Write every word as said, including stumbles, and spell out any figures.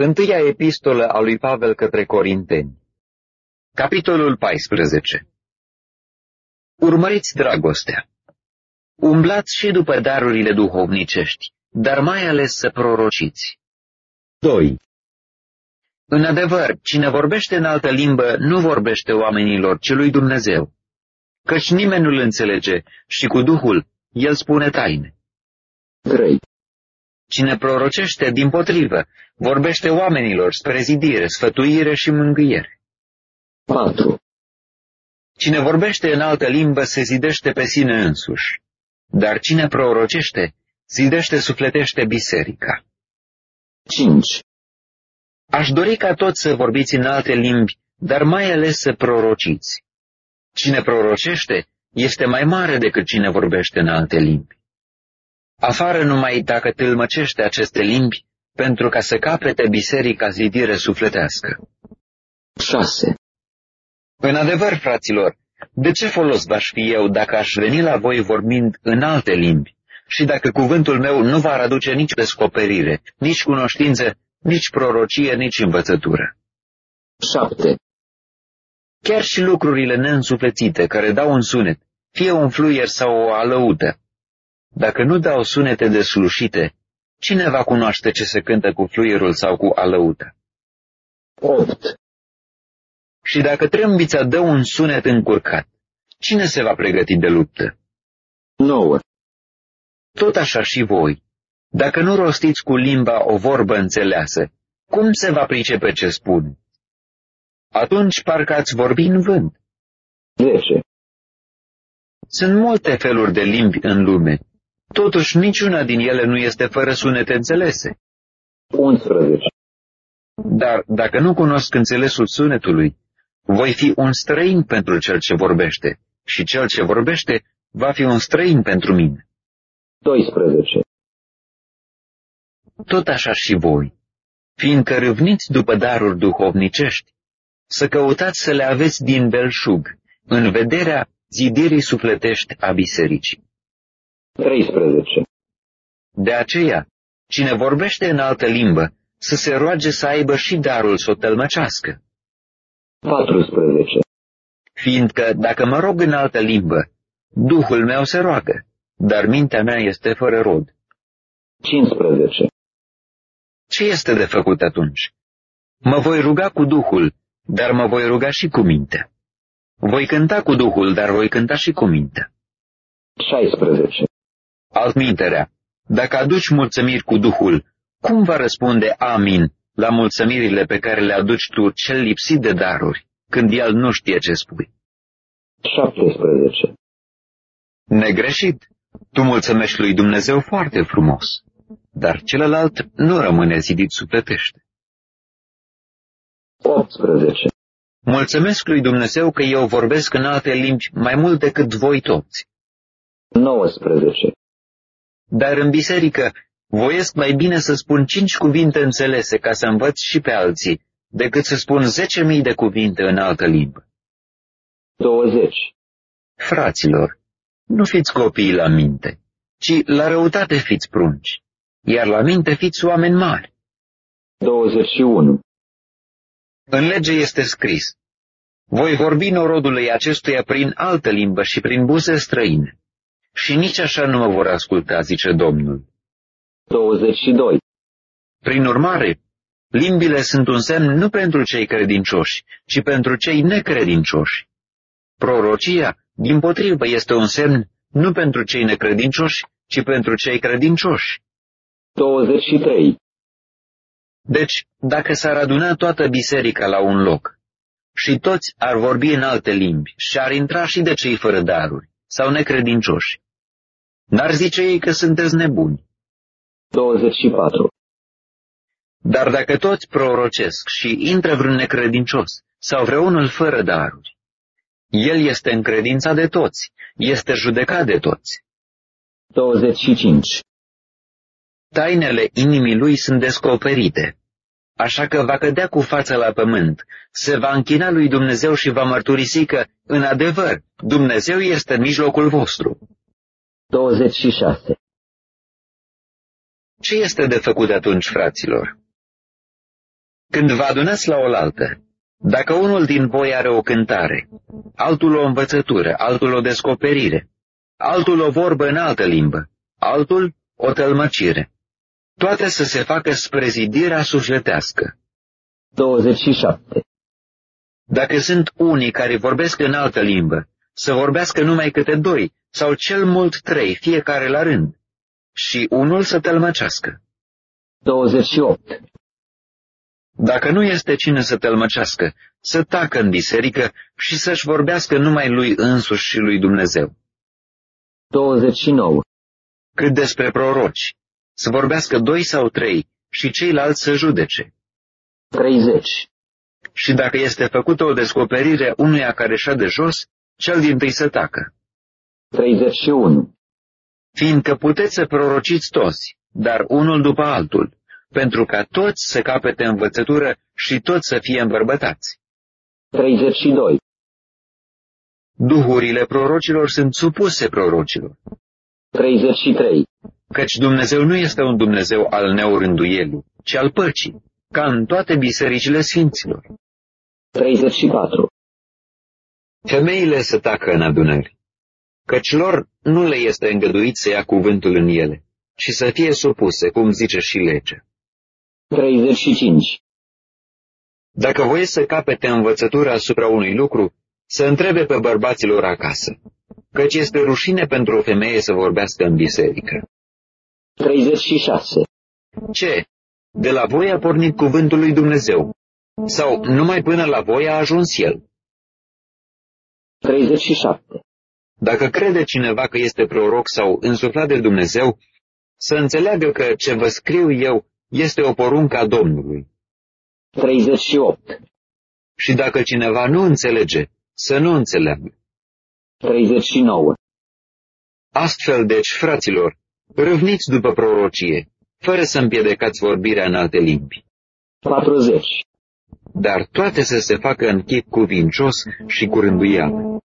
Întâia epistolă a lui Pavel către Corinteni. Capitolul paisprezece. Urmăriți dragostea. Umblați și după darurile duhovnicești, dar mai ales să prorociți. doi. În adevăr, cine vorbește în altă limbă nu vorbește oamenilor, ci lui Dumnezeu, căci nimeni nu-l înțelege și cu Duhul el spune taine. trei. Cine prorocește, dimpotrivă, vorbește oamenilor spre zidire, sfătuire și mângâiere. patru. Cine vorbește în altă limbă se zidește pe sine însuși, dar cine prorocește, zidește sufletește biserica. cinci. Aș dori ca toți să vorbiți în alte limbi, dar mai ales să prorociți. Cine prorocește este mai mare decât cine vorbește în alte limbi. Afară numai dacă tâlmăcește aceste limbi, pentru ca să capete biserica zidire sufletească. șase. În adevăr, fraților, de ce folos v-aș fi eu dacă aș veni la voi vorbind în alte limbi și dacă cuvântul meu nu va aduce nici descoperire, nici cunoștință, nici prorocie, nici învățătură? șapte. Chiar și lucrurile neînsuflețite care dau un sunet, fie un fluier sau o alăută, dacă nu dau sunete deslușite, cine va cunoaște ce se cântă cu fluierul sau cu alăută? opt. Și dacă trâmbița dă un sunet încurcat, cine se va pregăti de luptă? nouă. Tot așa și voi, dacă nu rostiți cu limba o vorbă înțeleasă, cum se va pricepe ce spun? Atunci parcă ați vorbi în vânt. zece. Sunt multe feluri de limbi în lume, totuși niciuna din ele nu este fără sunete înțelese. unsprezece. Dar dacă nu cunosc înțelesul sunetului, voi fi un străin pentru cel ce vorbește, și cel ce vorbește va fi un străin pentru mine. doisprezece. Tot așa și voi, fiindcă râvniți după daruri duhovnicești, să căutați să le aveți din belșug, în vederea zidirii sufletești a bisericii. treisprezece. De aceea, cine vorbește în altă limbă, să se roage să aibă și darul să o tălmăcească. patrusprezece. Fiindcă, dacă mă rog în altă limbă, Duhul meu se roagă, dar mintea mea este fără rod. cincisprezece. Ce este de făcut atunci? Mă voi ruga cu Duhul, dar mă voi ruga și cu mintea. Voi cânta cu Duhul, dar voi cânta și cu mintea. șaisprezece. Altminterea, dacă aduci mulțumiri cu Duhul, cum va răspunde amin la mulțumirile pe care le aduci tu cel lipsit de daruri, când el nu știe ce spui? șaptesprezece. Negreșit, tu mulțumești lui Dumnezeu foarte frumos, dar celălalt nu rămâne zidit sufletește. optsprezece. Mulțumesc lui Dumnezeu că eu vorbesc în alte limbi mai mult decât voi toți. nouăsprezece. Dar în biserică voiesc mai bine să spun cinci cuvinte înțelese ca să învăț și pe alții, decât să spun zece mii de cuvinte în altă limbă. douăzeci. Fraților, nu fiți copii la minte, ci la răutate fiți prunci, iar la minte fiți oameni mari. douăzeci și unu. În lege este scris: voi vorbi norodului acestuia prin altă limbă și prin buze străine, și nici așa nu mă vor asculta, zice Domnul. douăzeci și doi. Prin urmare, limbile sunt un semn nu pentru cei credincioși, ci pentru cei necredincioși. Prorocia, dimpotrivă, este un semn nu pentru cei necredincioși, ci pentru cei credincioși. douăzeci și trei. Deci, dacă s-ar aduna toată biserica la un loc și toți ar vorbi în alte limbi și ar intra și de cei fără daruri sau necredincioși, n-ar zice ei că sunteți nebuni. douăzeci și patru. Dar dacă toți prorocesc și intră vreun necredincios sau vreunul fără daruri, el este în credința de toți, este judecat de toți. douăzeci și cinci. Tainele inimii lui sunt descoperite, așa că va cădea cu fața la pământ, se va închina lui Dumnezeu și va mărturisi că, în adevăr, Dumnezeu este în mijlocul vostru. douăzeci și șase. Ce este de făcut atunci, fraților? Când vă adunați la oaltă, dacă unul din voi are o cântare, altul o învățătură, altul o descoperire, altul o vorbă în altă limbă, altul o tălmăcire, toate să se facă spre zidirea sufletească. douăzeci și șapte. Dacă sunt unii care vorbesc în altă limbă, să vorbească numai câte doi, sau cel mult trei, fiecare la rând, și unul să tălmăcească. douăzeci și opt. Dacă nu este cine să tălmăcească, să tacă în biserică și să-și vorbească numai lui însuși și lui Dumnezeu. douăzeci și nouă. Cât despre proroci, să vorbească doi sau trei și ceilalți să judece. treizeci. Și dacă este făcută o descoperire unuia care șade jos, cel dintâi să tacă. treizeci și unu. Fiindcă puteți să prorociți toți, dar unul după altul, pentru ca toți să capete învățătură și toți să fie îmbărbătați. treizeci și doi. Duhurile prorocilor sunt supuse prorocilor. treizeci și trei. Căci Dumnezeu nu este un Dumnezeu al neorânduielii, ci al păcii, ca în toate bisericile sfinților. treizeci și patru. Femeile să tacă în adunări, căci lor nu le este îngăduit să ia cuvântul în ele, ci să fie supuse, cum zice și legea. treizeci și cinci. Dacă voie să capete învățătura asupra unui lucru, să întrebe pe bărbaților acasă, căci este rușine pentru o femeie să vorbească în biserică. treizeci și șase. Ce? De la voi a pornit cuvântul lui Dumnezeu? Sau numai până la voi a ajuns el? treizeci și șapte. Dacă crede cineva că este proroc sau însuflat de Dumnezeu, să înțeleagă că ce vă scriu eu este o poruncă a Domnului. treizeci și opt. Și dacă cineva nu înțelege, să nu înțeleagă. treizeci și nouă. Astfel, deci, fraților, râvniți după prorocie, fără să împiedicați vorbirea în alte limbi. patruzeci. Dar toate să se facă în chip cuvincios și cu rânduială.